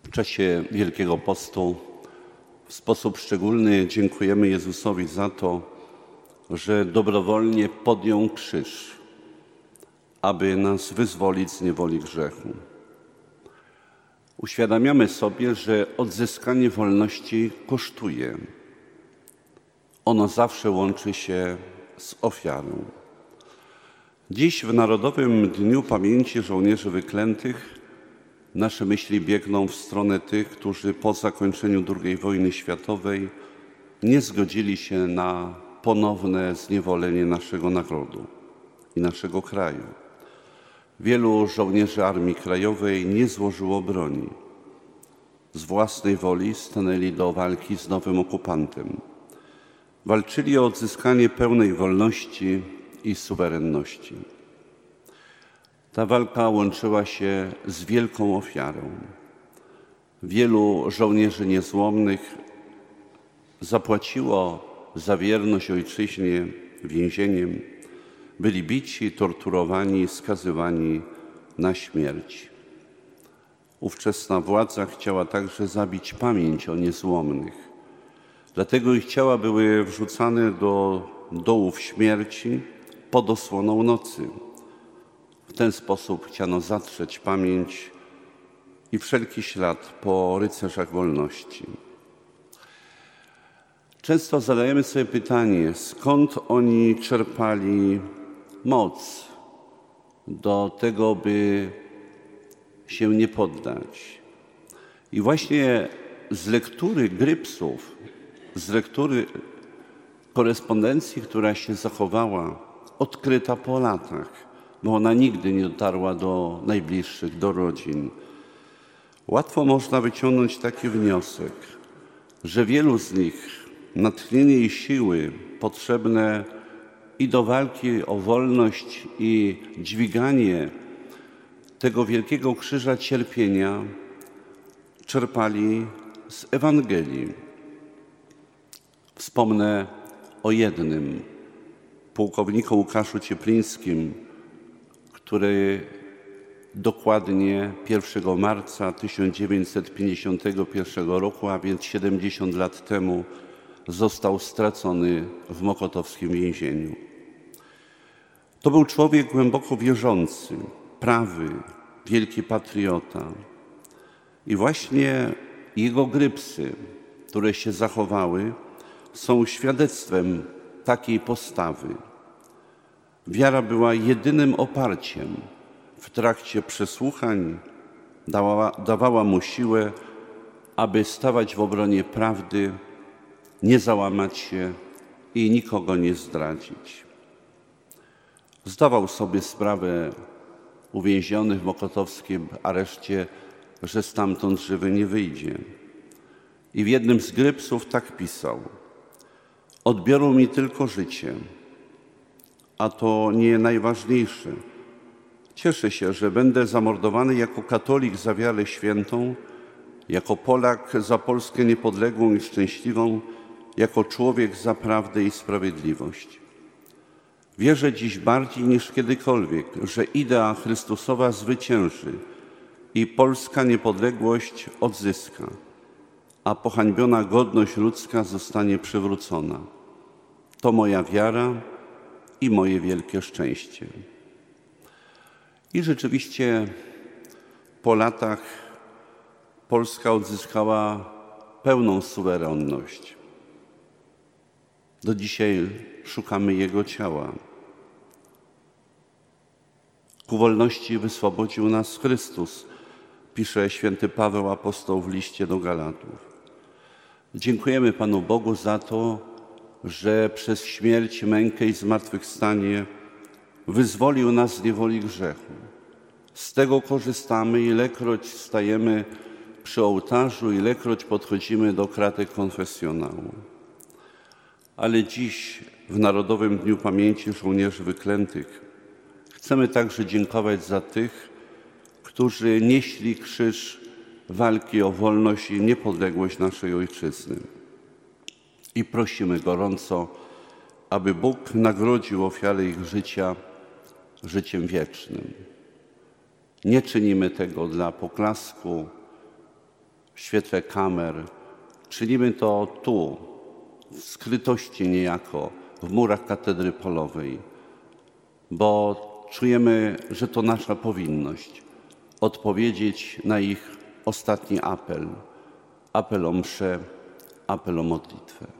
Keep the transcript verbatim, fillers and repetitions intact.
W czasie Wielkiego Postu w sposób szczególny dziękujemy Jezusowi za to, że dobrowolnie podjął krzyż, aby nas wyzwolić z niewoli grzechu. Uświadamiamy sobie, że odzyskanie wolności kosztuje. Ono zawsze łączy się z ofiarą. Dziś w Narodowym Dniu Pamięci Żołnierzy Wyklętych nasze myśli biegną w stronę tych, którzy po zakończeniu drugiej wojny światowej nie zgodzili się na ponowne zniewolenie naszego narodu i naszego kraju. Wielu żołnierzy Armii Krajowej nie złożyło broni. Z własnej woli stanęli do walki z nowym okupantem. Walczyli o odzyskanie pełnej wolności i suwerenności. Ta walka łączyła się z wielką ofiarą. Wielu żołnierzy niezłomnych zapłaciło za wierność ojczyźnie więzieniem. Byli bici, torturowani, skazywani na śmierć. Ówczesna władza chciała także zabić pamięć o niezłomnych. Dlatego ich ciała były wrzucane do dołów śmierci pod osłoną nocy. W ten sposób chciano zatrzeć pamięć i wszelki ślad po rycerzach wolności. Często zadajemy sobie pytanie, skąd oni czerpali moc do tego, by się nie poddać. I właśnie z lektury grypsów, z lektury korespondencji, która się zachowała, odkryta po latach, bo ona nigdy nie dotarła do najbliższych, do rodzin. Łatwo można wyciągnąć taki wniosek, że wielu z nich natchnienie i siły potrzebne i do walki o wolność i dźwiganie tego wielkiego krzyża cierpienia czerpali z Ewangelii. Wspomnę o jednym, pułkowniku Łukaszu Cieplińskim, który dokładnie pierwszego marca tysiąc dziewięćset pięćdziesiątego pierwszego roku, a więc siedemdziesiąt lat temu, został stracony w mokotowskim więzieniu. To był człowiek głęboko wierzący, prawy, wielki patriota. I właśnie jego grypsy, które się zachowały, są świadectwem takiej postawy. Wiara była jedynym oparciem. W trakcie przesłuchań dawała, dawała mu siłę, aby stawać w obronie prawdy, nie załamać się i nikogo nie zdradzić. Zdawał sobie sprawę, uwięziony w mokotowskim areszcie, że stamtąd żywy nie wyjdzie. I w jednym z grypsów tak pisał: odbiorą mi tylko życie, a to nie najważniejsze. Cieszę się, że będę zamordowany jako katolik za wiarę świętą, jako Polak za Polskę niepodległą i szczęśliwą, jako człowiek za prawdę i sprawiedliwość. Wierzę dziś bardziej niż kiedykolwiek, że idea Chrystusowa zwycięży i polska niepodległość odzyska, a pohańbiona godność ludzka zostanie przywrócona. To moja wiara i moje wielkie szczęście. I rzeczywiście po latach Polska odzyskała pełną suwerenność. Do dzisiaj szukamy jego ciała. Ku wolności wyswobodził nas Chrystus, pisze święty Paweł apostoł w liście do Galatów. Dziękujemy Panu Bogu za to, że przez śmierć, mękę i zmartwychwstanie wyzwolił nas z niewoli grzechu. Z tego korzystamy, ilekroć stajemy przy ołtarzu, ilekroć podchodzimy do kratek konfesjonału. Ale dziś, w Narodowym Dniu Pamięci Żołnierzy Wyklętych, chcemy także dziękować za tych, którzy nieśli krzyż walki o wolność i niepodległość naszej Ojczyzny. I prosimy gorąco, aby Bóg nagrodził ofiary ich życia życiem wiecznym. Nie czynimy tego dla poklasku, w świetle kamer. Czynimy to tu, w skrytości niejako, w murach katedry polowej, bo czujemy, że to nasza powinność odpowiedzieć na ich ostatni apel, apel o mszę, apel o modlitwę.